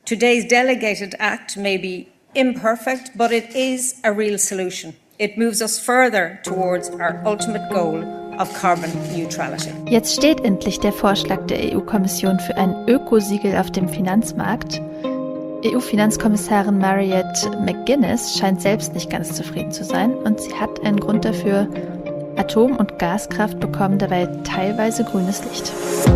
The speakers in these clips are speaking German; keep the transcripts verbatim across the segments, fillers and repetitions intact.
Today's delegated act may be imperfect, but it is a real solution. It moves us further towards our ultimate goal of carbon neutrality. Jetzt steht endlich der Vorschlag der E U-Kommission für ein Ökosiegel auf dem Finanzmarkt. E U-Finanzkommissarin Mariette McGuinness scheint selbst nicht ganz zufrieden zu sein und sie hat einen Grund dafür: Atom- und Gaskraft bekommen dabei teilweise grünes Licht.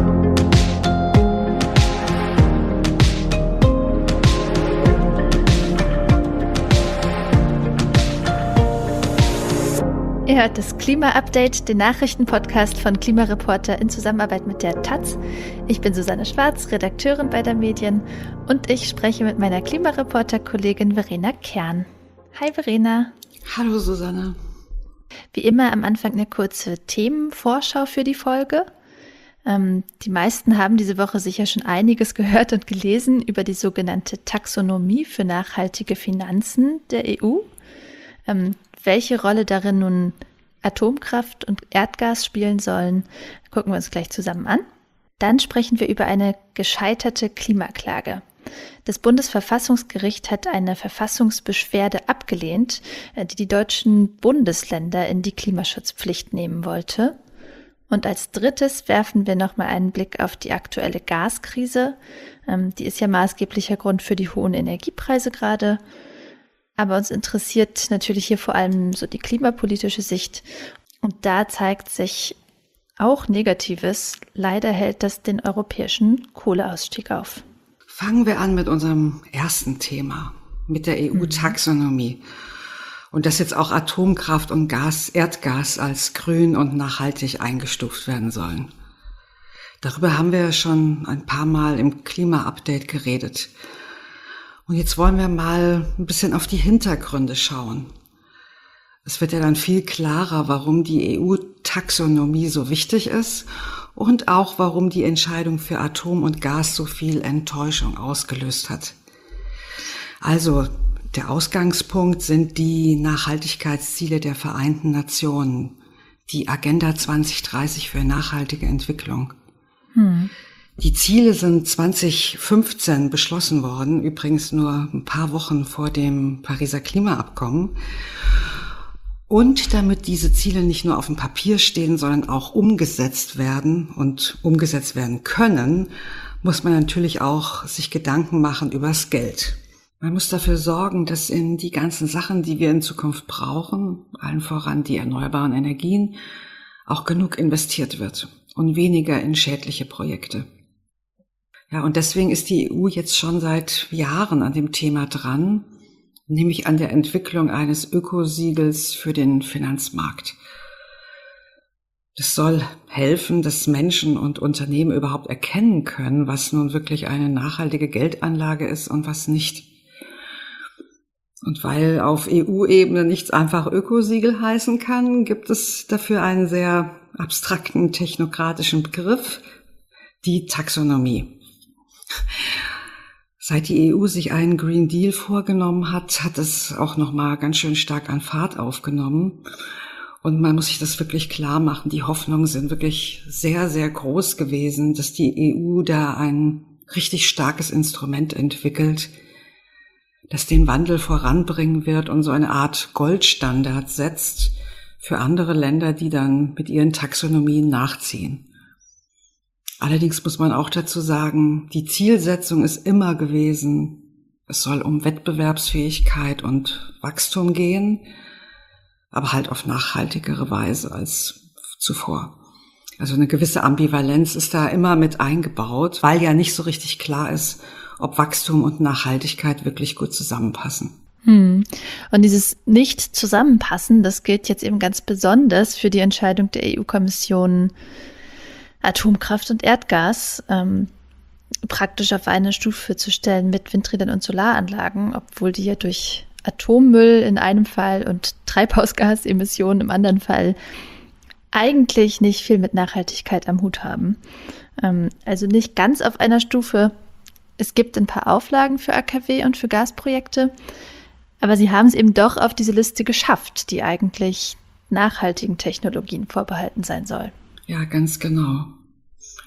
Ihr hört das Klima-Update, den Nachrichtenpodcast von Klimareporter in Zusammenarbeit mit der Taz. Ich bin Susanne Schwarz, Redakteurin bei der Medien, und ich spreche mit meiner Klimareporter-Kollegin Verena Kern. Hi Verena. Hallo Susanne. Wie immer am Anfang eine kurze Themenvorschau für die Folge. Ähm, die meisten haben diese Woche sicher schon einiges gehört und gelesen über die sogenannte Taxonomie für nachhaltige Finanzen der E U. Ähm, welche Rolle darin nun Atomkraft und Erdgas spielen sollen, gucken wir uns gleich zusammen an. Dann sprechen wir über eine gescheiterte Klimaklage. Das Bundesverfassungsgericht hat eine Verfassungsbeschwerde abgelehnt, die die deutschen Bundesländer in die Klimaschutzpflicht nehmen wollte. Und als drittes werfen wir nochmal einen Blick auf die aktuelle Gaskrise. Die ist ja maßgeblicher Grund für die hohen Energiepreise gerade. Aber uns interessiert natürlich hier vor allem so die klimapolitische Sicht. Und da zeigt sich auch Negatives. Leider hält das den europäischen Kohleausstieg auf. Fangen wir an mit unserem ersten Thema, mit der E U-Taxonomie. Und dass jetzt auch Atomkraft und Gas, Erdgas als grün und nachhaltig eingestuft werden sollen. Darüber haben wir schon ein paar Mal im Klima-Update geredet. Und jetzt wollen wir mal ein bisschen auf die Hintergründe schauen. Es wird ja dann viel klarer, warum die E U-Taxonomie so wichtig ist und auch warum die Entscheidung für Atom und Gas so viel Enttäuschung ausgelöst hat. Also, der Ausgangspunkt sind die Nachhaltigkeitsziele der Vereinten Nationen, die Agenda zwanzig dreißig für nachhaltige Entwicklung. Hm. Die Ziele sind zwanzig fünfzehn beschlossen worden, übrigens nur ein paar Wochen vor dem Pariser Klimaabkommen. Und damit diese Ziele nicht nur auf dem Papier stehen, sondern auch umgesetzt werden und umgesetzt werden können, muss man natürlich auch sich Gedanken machen übers Geld. Man muss dafür sorgen, dass in die ganzen Sachen, die wir in Zukunft brauchen, allen voran die erneuerbaren Energien, auch genug investiert wird und weniger in schädliche Projekte. Ja, und deswegen ist die E U jetzt schon seit Jahren an dem Thema dran, nämlich an der Entwicklung eines Ökosiegels für den Finanzmarkt. Das soll helfen, dass Menschen und Unternehmen überhaupt erkennen können, was nun wirklich eine nachhaltige Geldanlage ist und was nicht. Und weil auf E U-Ebene nichts einfach Ökosiegel heißen kann, gibt es dafür einen sehr abstrakten technokratischen Begriff, die Taxonomie. Seit die E U sich einen Green Deal vorgenommen hat, hat es auch nochmal ganz schön stark an Fahrt aufgenommen. Und man muss sich das wirklich klar machen. Die Hoffnungen sind wirklich sehr, sehr groß gewesen, dass die E U da ein richtig starkes Instrument entwickelt, das den Wandel voranbringen wird und so eine Art Goldstandard setzt für andere Länder, die dann mit ihren Taxonomien nachziehen. Allerdings muss man auch dazu sagen, die Zielsetzung ist immer gewesen, es soll um Wettbewerbsfähigkeit und Wachstum gehen, aber halt auf nachhaltigere Weise als zuvor. Also eine gewisse Ambivalenz ist da immer mit eingebaut, weil ja nicht so richtig klar ist, ob Wachstum und Nachhaltigkeit wirklich gut zusammenpassen. Hm. Und dieses Nicht-Zusammenpassen, das gilt jetzt eben ganz besonders für die Entscheidung der E U-Kommission, Atomkraft und Erdgas ähm, praktisch auf eine Stufe zu stellen mit Windrädern und Solaranlagen, obwohl die ja durch Atommüll in einem Fall und Treibhausgasemissionen im anderen Fall eigentlich nicht viel mit Nachhaltigkeit am Hut haben. Ähm, also nicht ganz auf einer Stufe. Es gibt ein paar Auflagen für A K W und für Gasprojekte, aber sie haben es eben doch auf diese Liste geschafft, die eigentlich nachhaltigen Technologien vorbehalten sein soll. Ja, ganz genau.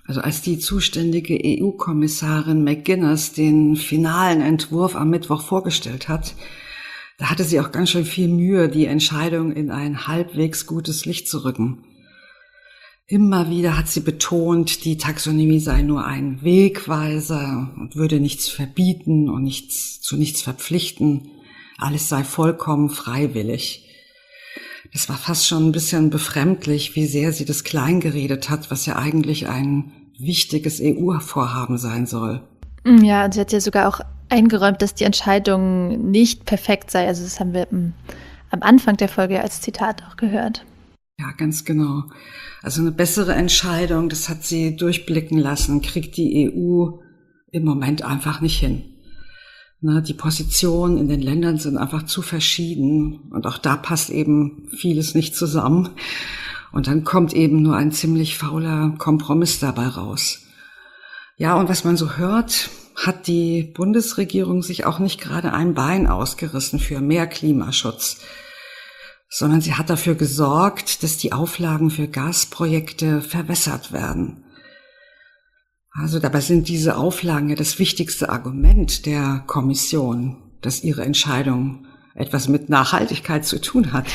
Also als die zuständige E U-Kommissarin McGuinness den finalen Entwurf am Mittwoch vorgestellt hat, da hatte sie auch ganz schön viel Mühe, die Entscheidung in ein halbwegs gutes Licht zu rücken. Immer wieder hat sie betont, die Taxonomie sei nur ein Wegweiser und würde nichts verbieten und nichts, zu nichts verpflichten. Alles sei vollkommen freiwillig. Das war fast schon ein bisschen befremdlich, wie sehr sie das kleingeredet hat, was ja eigentlich ein wichtiges E U-Vorhaben sein soll. Ja, und sie hat ja sogar auch eingeräumt, dass die Entscheidung nicht perfekt sei. Also das haben wir am Anfang der Folge als Zitat auch gehört. Ja, ganz genau. Also eine bessere Entscheidung, das hat sie durchblicken lassen, kriegt die E U im Moment einfach nicht hin. Na, die Positionen in den Ländern sind einfach zu verschieden und auch da passt eben vieles nicht zusammen. Und dann kommt eben nur ein ziemlich fauler Kompromiss dabei raus. Ja, und was man so hört, hat die Bundesregierung sich auch nicht gerade ein Bein ausgerissen für mehr Klimaschutz, sondern sie hat dafür gesorgt, dass die Auflagen für Gasprojekte verwässert werden. Also dabei sind diese Auflagen ja das wichtigste Argument der Kommission, dass ihre Entscheidung etwas mit Nachhaltigkeit zu tun hat.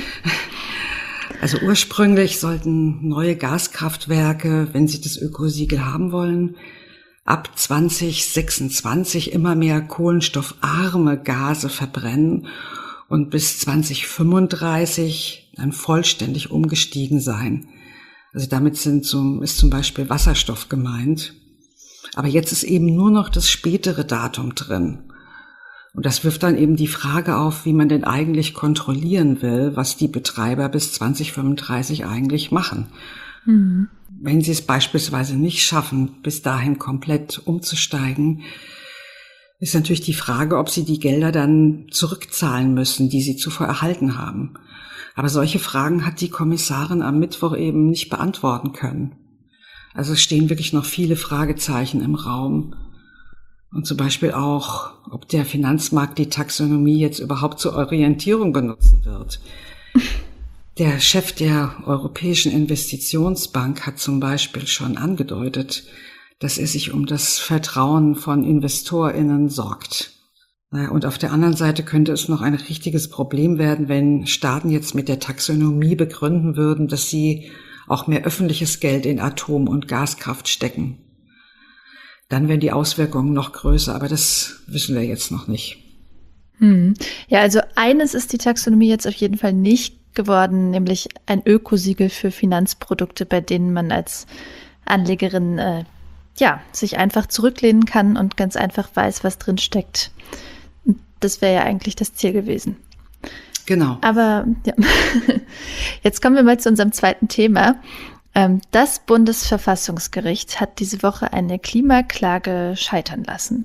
Also ursprünglich sollten neue Gaskraftwerke, wenn sie das Ökosiegel haben wollen, ab zwanzig sechsundzwanzig immer mehr kohlenstoffarme Gase verbrennen und bis zwanzig fünfunddreißig dann vollständig umgestiegen sein. Also damit sind zum, ist zum Beispiel Wasserstoff gemeint. Aber jetzt ist eben nur noch das spätere Datum drin. Und das wirft dann eben die Frage auf, wie man denn eigentlich kontrollieren will, was die Betreiber bis zwanzig fünfunddreißig eigentlich machen. Mhm. Wenn sie es beispielsweise nicht schaffen, bis dahin komplett umzusteigen, ist natürlich die Frage, ob sie die Gelder dann zurückzahlen müssen, die sie zuvor erhalten haben. Aber solche Fragen hat die Kommissarin am Mittwoch eben nicht beantworten können. Also es stehen wirklich noch viele Fragezeichen im Raum. Und zum Beispiel auch, ob der Finanzmarkt die Taxonomie jetzt überhaupt zur Orientierung benutzen wird. Der Chef der Europäischen Investitionsbank hat zum Beispiel schon angedeutet, dass er sich um das Vertrauen von InvestorInnen sorgt. Und auf der anderen Seite könnte es noch ein richtiges Problem werden, wenn Staaten jetzt mit der Taxonomie begründen würden, dass sie auch mehr öffentliches Geld in Atom- und Gaskraft stecken. Dann wären die Auswirkungen noch größer, aber das wissen wir jetzt noch nicht. Hm. Ja, also eines ist die Taxonomie jetzt auf jeden Fall nicht geworden, nämlich ein Ökosiegel für Finanzprodukte, bei denen man als Anlegerin äh, ja, sich einfach zurücklehnen kann und ganz einfach weiß, was drin steckt. Das wäre ja eigentlich das Ziel gewesen. Genau. Aber ja. Jetzt kommen wir mal zu unserem zweiten Thema. Das Bundesverfassungsgericht hat diese Woche eine Klimaklage scheitern lassen.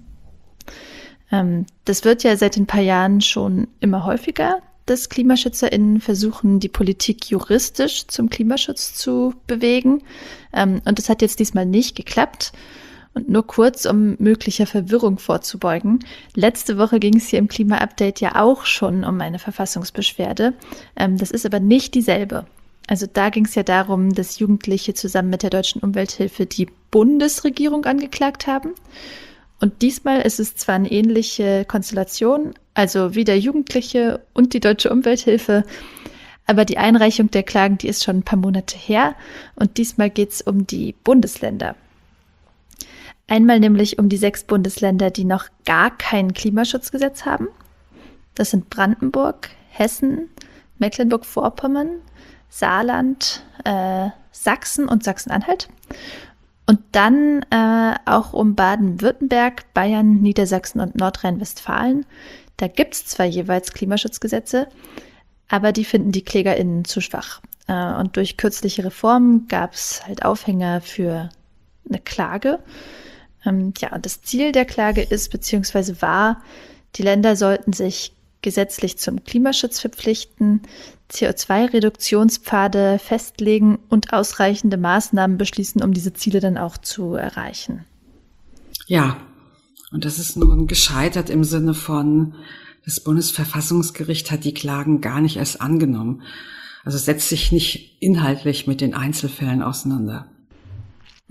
Das wird ja seit ein paar Jahren schon immer häufiger, dass KlimaschützerInnen versuchen, die Politik juristisch zum Klimaschutz zu bewegen. Und das hat jetzt diesmal nicht geklappt. Und nur kurz, um möglicher Verwirrung vorzubeugen. Letzte Woche ging es hier im Klima-Update ja auch schon um eine Verfassungsbeschwerde. Das ist aber nicht dieselbe. Also da ging es ja darum, dass Jugendliche zusammen mit der Deutschen Umwelthilfe die Bundesregierung angeklagt haben. Und diesmal ist es zwar eine ähnliche Konstellation, also wieder Jugendliche und die Deutsche Umwelthilfe, aber die Einreichung der Klagen, die ist schon ein paar Monate her. Und diesmal geht es um die Bundesländer. Einmal nämlich um die sechs Bundesländer, die noch gar kein Klimaschutzgesetz haben. Das sind Brandenburg, Hessen, Mecklenburg-Vorpommern, Saarland, äh, Sachsen und Sachsen-Anhalt. Und dann äh, auch um Baden-Württemberg, Bayern, Niedersachsen und Nordrhein-Westfalen. Da gibt es zwar jeweils Klimaschutzgesetze, aber die finden die KlägerInnen zu schwach. Äh, und durch kürzliche Reformen gab es halt Aufhänger für eine Klage. Ähm, ja, und das Ziel der Klage ist, beziehungsweise war, die Länder sollten sich gesetzlich zum Klimaschutz verpflichten, C O zwei Reduktionspfade festlegen und ausreichende Maßnahmen beschließen, um diese Ziele dann auch zu erreichen. Ja, und das ist nun gescheitert im Sinne von, das Bundesverfassungsgericht hat die Klagen gar nicht erst angenommen. Also setzt sich nicht inhaltlich mit den Einzelfällen auseinander.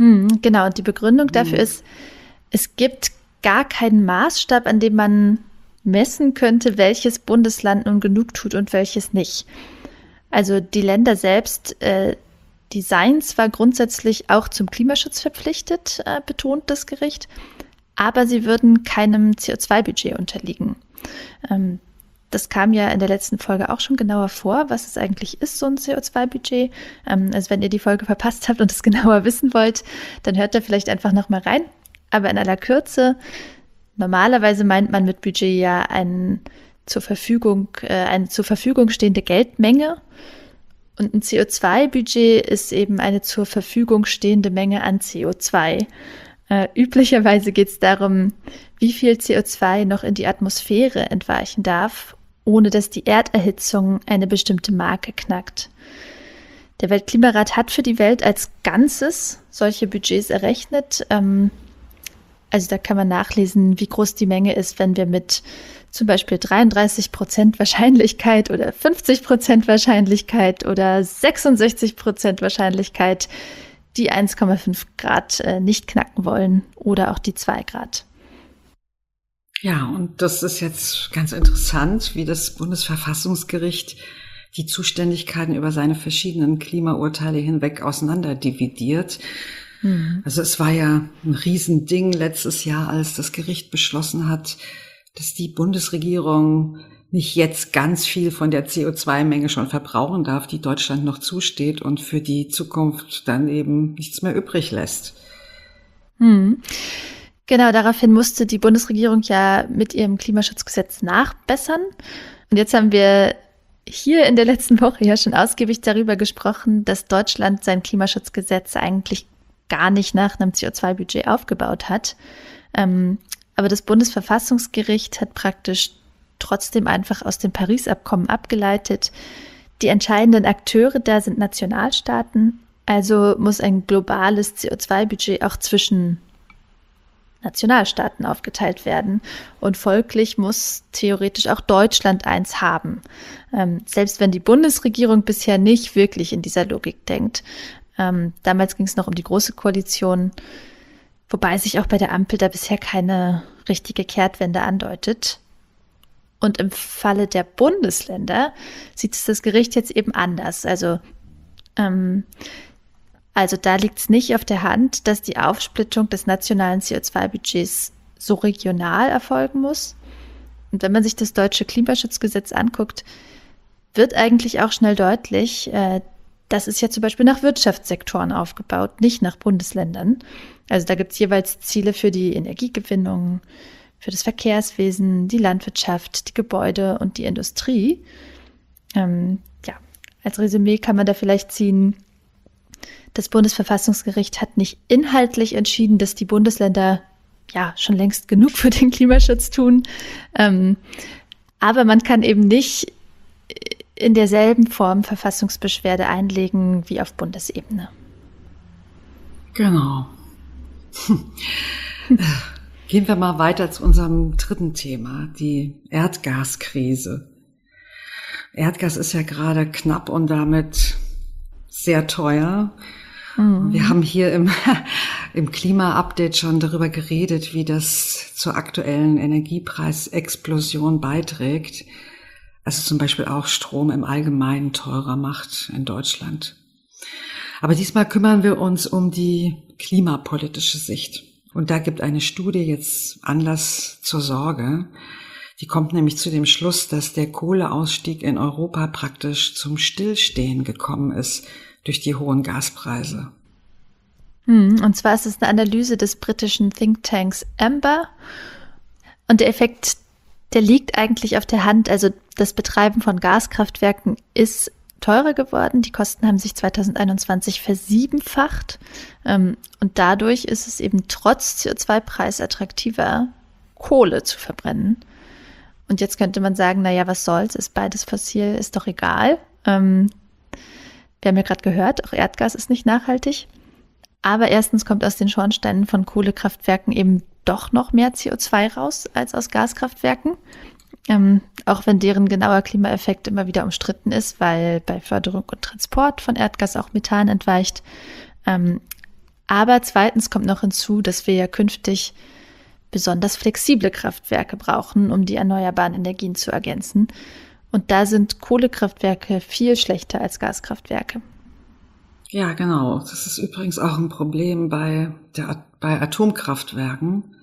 Hm, genau, und die Begründung dafür hm. ist, es gibt gar keinen Maßstab, an dem man messen könnte, welches Bundesland nun genug tut und welches nicht. Also die Länder selbst, äh, die seien zwar grundsätzlich auch zum Klimaschutz verpflichtet, äh, betont das Gericht, aber sie würden keinem C O zwei Budget unterliegen. Ähm, das kam ja in der letzten Folge auch schon genauer vor, was es eigentlich ist, so ein C O zwei Budget. Ähm, also wenn ihr die Folge verpasst habt und es genauer wissen wollt, dann hört da vielleicht einfach nochmal rein. Aber in aller Kürze, normalerweise meint man mit Budget ja ein zur Verfügung, äh, eine zur Verfügung stehende Geldmenge. Und ein C O zwei Budget ist eben eine zur Verfügung stehende Menge an C O zwei. Äh, üblicherweise geht es darum, wie viel C O zwei noch in die Atmosphäre entweichen darf, ohne dass die Erderhitzung eine bestimmte Marke knackt. Der Weltklimarat hat für die Welt als Ganzes solche Budgets errechnet. Ähm, also da kann man nachlesen, wie groß die Menge ist, wenn wir mit zum Beispiel dreiunddreißig Prozent Wahrscheinlichkeit oder fünfzig Prozent Wahrscheinlichkeit oder sechsundsechzig Prozent Wahrscheinlichkeit die eins Komma fünf Grad äh, nicht knacken wollen oder auch die zwei Grad. Ja, und das ist jetzt ganz interessant, wie das Bundesverfassungsgericht die Zuständigkeiten über seine verschiedenen Klimaurteile hinweg auseinanderdividiert. Mhm. Also es war ja ein Riesending letztes Jahr, als das Gericht beschlossen hat, dass die Bundesregierung nicht jetzt ganz viel von der C O zwei Menge schon verbrauchen darf, die Deutschland noch zusteht und für die Zukunft dann eben nichts mehr übrig lässt. Hm. Genau, daraufhin musste die Bundesregierung ja mit ihrem Klimaschutzgesetz nachbessern. Und jetzt haben wir hier in der letzten Woche ja schon ausgiebig darüber gesprochen, dass Deutschland sein Klimaschutzgesetz eigentlich gar nicht nach einem C O zwei Budget aufgebaut hat. Ähm, aber das Bundesverfassungsgericht hat praktisch trotzdem einfach aus dem Paris-Abkommen abgeleitet. Die entscheidenden Akteure da sind Nationalstaaten, also muss ein globales C O zwei Budget auch zwischen Nationalstaaten aufgeteilt werden und folglich muss theoretisch auch Deutschland eins haben, ähm, selbst wenn die Bundesregierung bisher nicht wirklich in dieser Logik denkt. Ähm, damals ging es noch um die Große Koalition, wobei sich auch bei der Ampel da bisher keine richtige Kehrtwende andeutet. Und im Falle der Bundesländer sieht es das Gericht jetzt eben anders. Also, ähm, also da liegt es nicht auf der Hand, dass die Aufsplittung des nationalen C O zwei Budgets so regional erfolgen muss. Und wenn man sich das deutsche Klimaschutzgesetz anguckt, wird eigentlich auch schnell deutlich, äh, das ist ja zum Beispiel nach Wirtschaftssektoren aufgebaut, nicht nach Bundesländern. Also da gibt es jeweils Ziele für die Energiegewinnung, für das Verkehrswesen, die Landwirtschaft, die Gebäude und die Industrie. Ähm, ja, als Resümee kann man da vielleicht ziehen, das Bundesverfassungsgericht hat nicht inhaltlich entschieden, dass die Bundesländer ja schon längst genug für den Klimaschutz tun. Ähm, aber man kann eben nicht in derselben Form Verfassungsbeschwerde einlegen wie auf Bundesebene. Genau. Gehen wir mal weiter zu unserem dritten Thema, die Erdgaskrise. Erdgas ist ja gerade knapp und damit sehr teuer. Mhm. Wir haben hier im, im Klima-Update schon darüber geredet, wie das zur aktuellen Energiepreisexplosion beiträgt. Also zum Beispiel auch Strom im Allgemeinen teurer macht in Deutschland. Aber diesmal kümmern wir uns um die klimapolitische Sicht. Und da gibt eine Studie jetzt Anlass zur Sorge. Die kommt nämlich zu dem Schluss, dass der Kohleausstieg in Europa praktisch zum Stillstehen gekommen ist durch die hohen Gaspreise. Und zwar ist es eine Analyse des britischen Thinktanks Amber. Und der Effekt, der liegt eigentlich auf der Hand. Also das Betreiben von Gaskraftwerken ist teurer geworden. Die Kosten haben sich zweitausendeinundzwanzig versiebenfacht. Und dadurch ist es eben trotz C O zwei Preis attraktiver, Kohle zu verbrennen. Und jetzt könnte man sagen, naja, was soll's, ist beides fossil, ist doch egal. Ähm, wir haben ja gerade gehört, auch Erdgas ist nicht nachhaltig. Aber erstens kommt aus den Schornsteinen von Kohlekraftwerken eben doch noch mehr C O zwei raus als aus Gaskraftwerken. Ähm, auch wenn deren genauer Klimaeffekt immer wieder umstritten ist, weil bei Förderung und Transport von Erdgas auch Methan entweicht. Ähm, Aber zweitens kommt noch hinzu, dass wir ja künftig besonders flexible Kraftwerke brauchen, um die erneuerbaren Energien zu ergänzen. Und da sind Kohlekraftwerke viel schlechter als Gaskraftwerke. Ja, genau. Das ist übrigens auch ein Problem bei, der, bei Atomkraftwerken.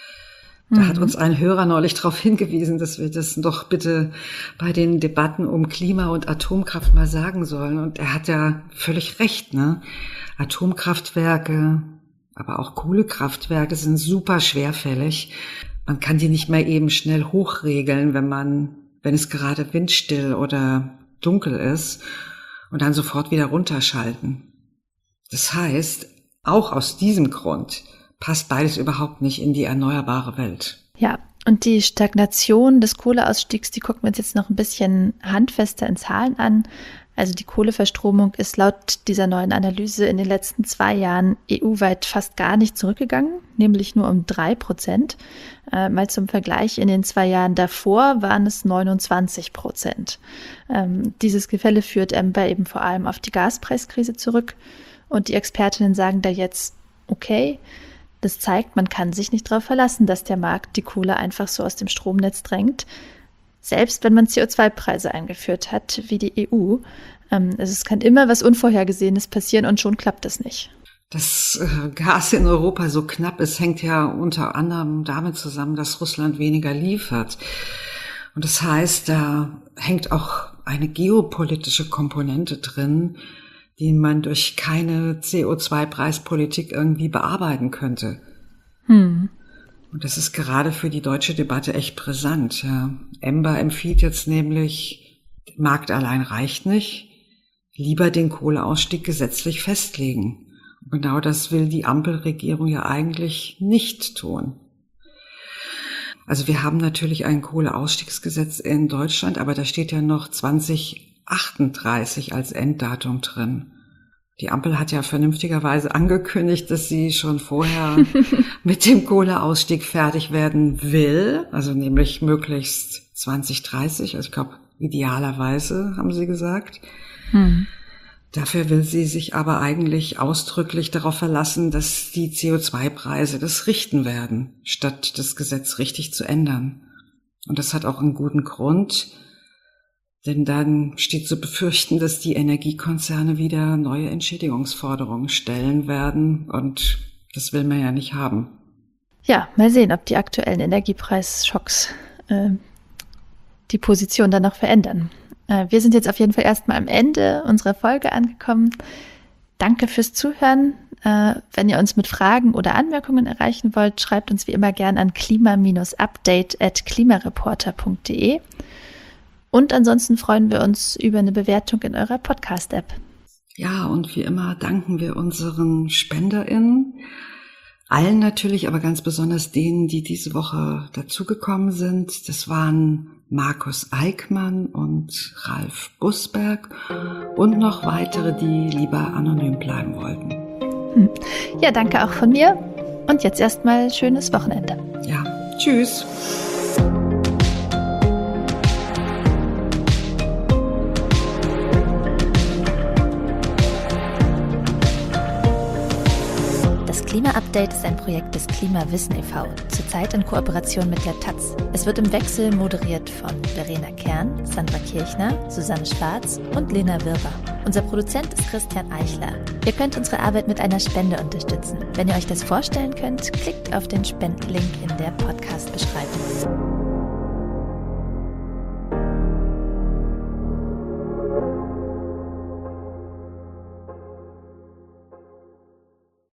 Da mhm. hat uns ein Hörer neulich darauf hingewiesen, dass wir das doch bitte bei den Debatten um Klima und Atomkraft mal sagen sollen. Und er hat ja völlig recht, ne? Atomkraftwerke, aber auch Kohlekraftwerke sind super schwerfällig. Man kann die nicht mehr eben schnell hochregeln, wenn man, wenn es gerade windstill oder dunkel ist, und dann sofort wieder runterschalten. Das heißt, auch aus diesem Grund passt beides überhaupt nicht in die erneuerbare Welt. Ja, und die Stagnation des Kohleausstiegs, die gucken wir uns jetzt noch ein bisschen handfester in Zahlen an. Also die Kohleverstromung ist laut dieser neuen Analyse in den letzten zwei Jahren E U-weit fast gar nicht zurückgegangen, nämlich nur um drei Prozent. Äh, mal zum Vergleich, in den zwei Jahren davor waren es neunundzwanzig Prozent. Ähm, dieses Gefälle führt Amber eben vor allem auf die Gaspreiskrise zurück. Und die Expertinnen sagen da jetzt, okay, das zeigt, man kann sich nicht darauf verlassen, dass der Markt die Kohle einfach so aus dem Stromnetz drängt. Selbst wenn man C O zwei Preise eingeführt hat, wie die E U. Ähm, also es kann immer was Unvorhergesehenes passieren und schon klappt es nicht. Dass äh, Gas in Europa so knapp ist, hängt ja unter anderem damit zusammen, dass Russland weniger liefert. Und das heißt, da hängt auch eine geopolitische Komponente drin, die man durch keine C O zwei Preispolitik irgendwie bearbeiten könnte. Hm. Und das ist gerade für die deutsche Debatte echt brisant. Ja. Amber empfiehlt jetzt nämlich, der Markt allein reicht nicht, lieber den Kohleausstieg gesetzlich festlegen. Und genau das will die Ampelregierung ja eigentlich nicht tun. Also wir haben natürlich ein Kohleausstiegsgesetz in Deutschland, aber da steht ja noch zwanzig achtunddreißig als Enddatum drin. Die Ampel hat ja vernünftigerweise angekündigt, dass sie schon vorher mit dem Kohleausstieg fertig werden will, also nämlich möglichst zwanzig dreißig, also ich glaube idealerweise, haben sie gesagt. Hm. Dafür will sie sich aber eigentlich ausdrücklich darauf verlassen, dass die C O zwei Preise das richten werden, statt das Gesetz richtig zu ändern. Und das hat auch einen guten Grund. Denn dann steht zu befürchten, dass die Energiekonzerne wieder neue Entschädigungsforderungen stellen werden. Und das will man ja nicht haben. Ja, mal sehen, ob die aktuellen Energiepreisschocks äh, die Position dann noch verändern. Äh, wir sind jetzt auf jeden Fall erstmal am Ende unserer Folge angekommen. Danke fürs Zuhören. Äh, wenn ihr uns mit Fragen oder Anmerkungen erreichen wollt, schreibt uns wie immer gern an klima-update at klimareporter punkt de. Und ansonsten freuen wir uns über eine Bewertung in eurer Podcast-App. Ja, und wie immer danken wir unseren SpenderInnen, allen natürlich, aber ganz besonders denen, die diese Woche dazugekommen sind. Das waren Markus Eickmann und Ralf Busberg und noch weitere, die lieber anonym bleiben wollten. Ja, danke auch von mir und jetzt erstmal schönes Wochenende. Ja, tschüss. Klima-Update ist ein Projekt des Klimawissen e V, zurzeit in Kooperation mit der Taz. Es wird im Wechsel moderiert von Verena Kern, Sandra Kirchner, Susanne Schwarz und Lena Wirber. Unser Produzent ist Christian Eichler. Ihr könnt unsere Arbeit mit einer Spende unterstützen. Wenn ihr euch das vorstellen könnt, klickt auf den Spendenlink in der Podcast-Beschreibung.